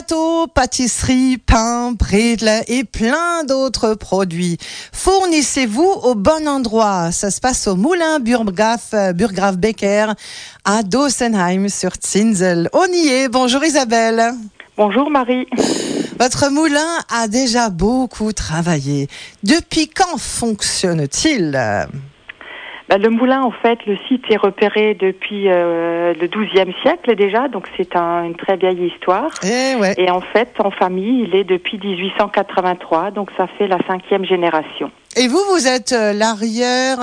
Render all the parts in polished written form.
Gâteaux, pâtisseries, pain, bredel et plein d'autres produits. Fournissez-vous au bon endroit. Ça se passe au Moulin Burggraf Becker à Dossenheim sur Zinsel. On y est. Bonjour Isabelle. Bonjour Marie. Votre moulin a déjà beaucoup travaillé. Depuis quand fonctionne-t-il ? Le moulin, en fait, le site est repéré depuis le XIIe siècle déjà, donc c'est une très vieille histoire. Ouais. Et en fait, en famille, il est depuis 1883, donc ça fait la 5e génération. Et vous êtes l'arrière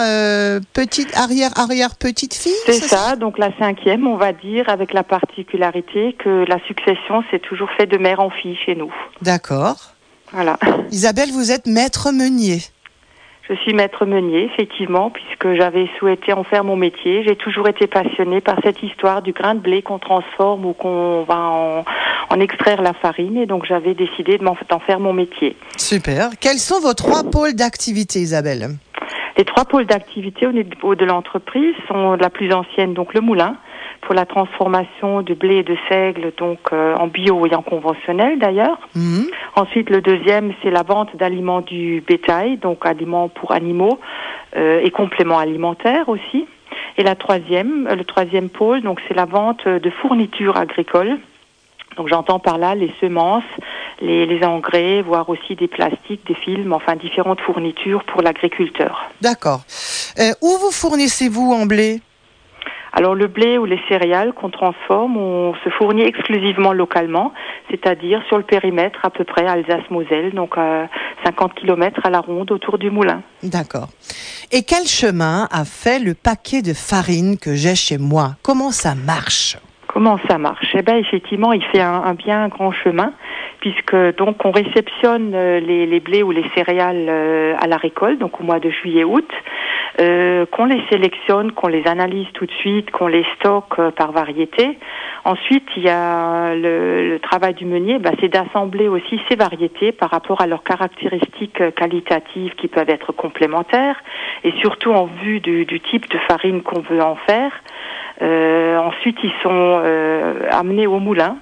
petite fille ? C'est ça, donc la 5e, on va dire, avec la particularité que la succession s'est toujours fait de mère en fille chez nous. D'accord. Voilà. Isabelle, vous êtes maître meunier. Je suis maître meunier, effectivement, puisque j'avais souhaité en faire mon métier. J'ai toujours été passionnée par cette histoire du grain de blé qu'on transforme ou qu'on va en extraire la farine. Et donc, j'avais décidé d'en faire mon métier. Super. Quels sont vos 3 pôles d'activité, Isabelle ? Les 3 pôles d'activité au niveau de l'entreprise sont la plus ancienne, donc le moulin, pour la transformation de blé et de seigle, donc en bio et en conventionnel d'ailleurs. Mmh. Ensuite, le deuxième, c'est la vente d'aliments du bétail, donc aliments pour animaux et compléments alimentaires aussi. Et le troisième pôle, donc c'est la vente de fournitures agricoles. Donc j'entends par là les semences, les engrais, voire aussi des plastiques, des films, enfin différentes fournitures pour l'agriculteur. D'accord. Où vous fournissez-vous en blé ? Alors le blé ou les céréales qu'on transforme, on se fournit exclusivement localement, c'est-à-dire sur le périmètre à peu près Alsace-Moselle, donc 50 km à la ronde autour du moulin. D'accord. Et quel chemin a fait le paquet de farine que j'ai chez moi ? Comment ça marche ? Comment ça marche ? Effectivement, il fait un bien grand chemin, puisque donc on réceptionne les blés ou les céréales à la récolte, donc au mois de juillet-août, qu'on les sélectionne, qu'on les analyse tout de suite, qu'on les stocke par variété. Ensuite, il y a le travail du meunier, c'est d'assembler aussi ces variétés par rapport à leurs caractéristiques qualitatives qui peuvent être complémentaires, et surtout en vue du type de farine qu'on veut en faire. Ensuite, ils sont amenés au moulin,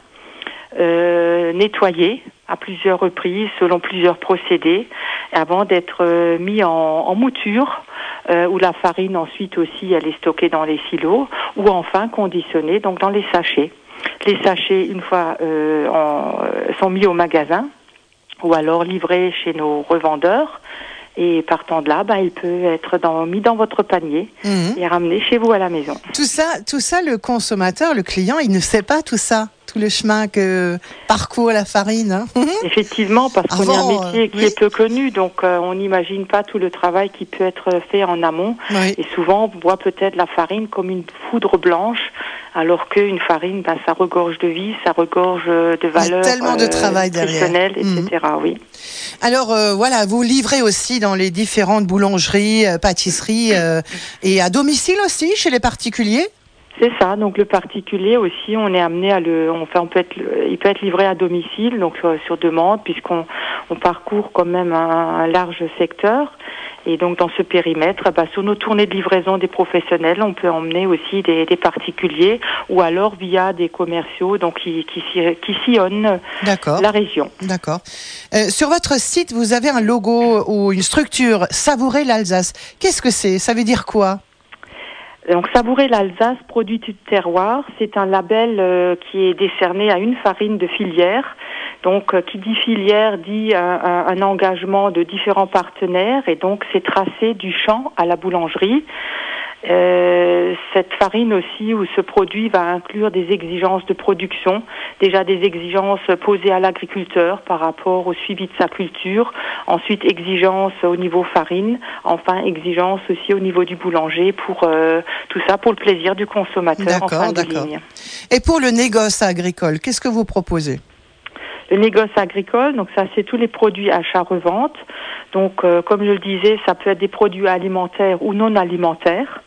nettoyés à plusieurs reprises, selon plusieurs procédés, avant d'être mis en mouture, où la farine ensuite aussi elle est stockée dans les silos, ou enfin conditionnée donc dans les sachets. Les sachets, une fois sont mis au magasin, ou alors livrés chez nos revendeurs. Et partant de là, il peut être mis dans votre panier et ramené chez vous à la maison. Tout ça, le consommateur, le client, il ne sait pas tout ça, tout le chemin que parcourt la farine. Hein. Effectivement, parce qu'on a un métier qui est peu connu, donc on n'imagine pas tout le travail qui peut être fait en amont. Oui. Et souvent, on voit peut-être la farine comme une poudre blanche, alors qu'une farine, ça regorge de vie, ça regorge de valeurs tellement de travail nutritionnelles, etc. Oui. Alors vous livrez aussi dans les différentes boulangeries, pâtisseries et à domicile aussi chez les particuliers ? C'est ça, donc le particulier aussi, on est amené il peut être livré à domicile, donc sur demande, puisqu'on parcourt quand même un large secteur. Et donc dans ce périmètre, sur nos tournées de livraison des professionnels, on peut emmener aussi des particuliers, ou alors via des commerciaux donc qui sillonnent la région. D'accord. Sur votre site, vous avez un logo ou une structure, Savourer l'Alsace. Qu'est-ce que c'est ? Ça veut dire quoi ? Donc Savourer l'Alsace, produit du terroir, c'est un label qui est décerné à une farine de filière. Donc qui dit filière dit un engagement de différents partenaires, et donc c'est tracé du champ à la boulangerie. Cette farine aussi, ou ce produit, va inclure des exigences de production, déjà des exigences posées à l'agriculteur par rapport au suivi de sa culture, ensuite exigences au niveau farine, enfin exigences aussi au niveau du boulanger, pour tout ça pour le plaisir du consommateur en fin de ligne. Et pour le négoce agricole, qu'est-ce que vous proposez ? Le négoce agricole, donc ça c'est tous les produits achat-revente. Donc comme je le disais, ça peut être des produits alimentaires ou non alimentaires.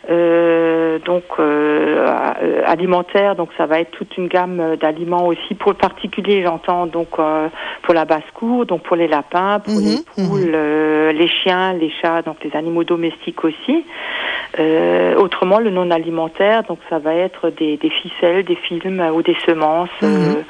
Alimentaire, donc ça va être toute une gamme d'aliments aussi pour le particulier, j'entends, donc pour la basse-cour, donc pour les lapins, pour les poules, les chiens, les chats, donc les animaux domestiques aussi. Autrement, le non alimentaire, donc ça va être des ficelles, des films ou des semences.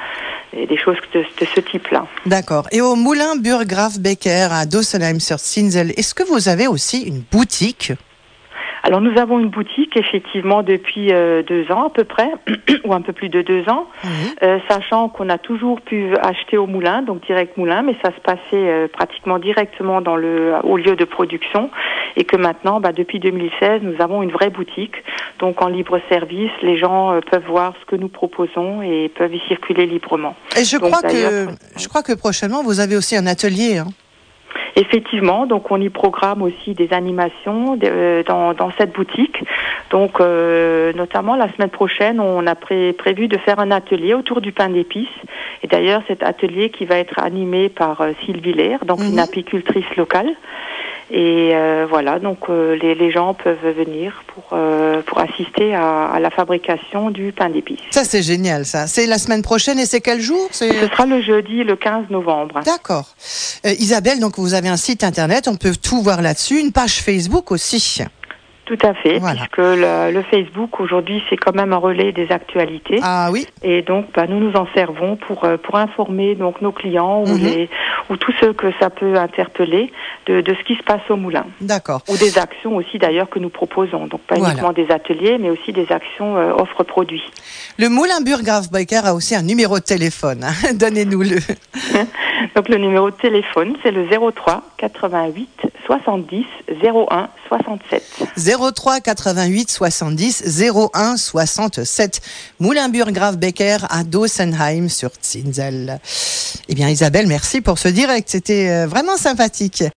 et des choses de ce type-là. D'accord. Et au Moulin Burggraaf Becker à Dossenheim sur Zinzell, est-ce que vous avez aussi une boutique? Alors nous avons une boutique effectivement depuis 2 ans à peu près, ou un peu plus de 2 ans, sachant qu'on a toujours pu acheter au moulin, donc direct moulin, mais ça se passait pratiquement directement au lieu de production, et que maintenant, depuis 2016, nous avons une vraie boutique, donc en libre service, les gens peuvent voir ce que nous proposons et peuvent y circuler librement. Et je crois que prochainement vous avez aussi un atelier. Effectivement, donc on y programme aussi des animations dans cette boutique. Donc notamment la semaine prochaine, on a prévu de faire un atelier autour du pain d'épices. Et d'ailleurs, cet atelier qui va être animé par Sylvie Lair, donc une apicultrice locale. Et voilà, donc les gens peuvent venir pour assister à la fabrication du pain d'épices. Ça, c'est génial, ça. C'est la semaine prochaine et c'est quel jour? Ce sera le jeudi, le 15 novembre. D'accord. Isabelle, donc vous avez un site internet, on peut tout voir là-dessus, une page Facebook aussi. Tout à fait, voilà. Puisque le Facebook aujourd'hui c'est quand même un relais des actualités. Ah oui. Et donc nous nous en servons pour informer donc nos clients ou tous ceux que ça peut interpeller de ce qui se passe au moulin. D'accord. Ou des actions aussi d'ailleurs que nous proposons. Donc pas uniquement des ateliers, mais aussi des actions offres produits. Le Moulin Burggraaf Becker a aussi un numéro de téléphone. Donnez-nous-le. Donc le numéro de téléphone c'est le 03 88 70 01 67. 03 88 70 01 67. Moulin Burggraaf Becker à Dossenheim sur Zinzell. Eh bien Isabelle, merci pour ce direct, c'était vraiment sympathique.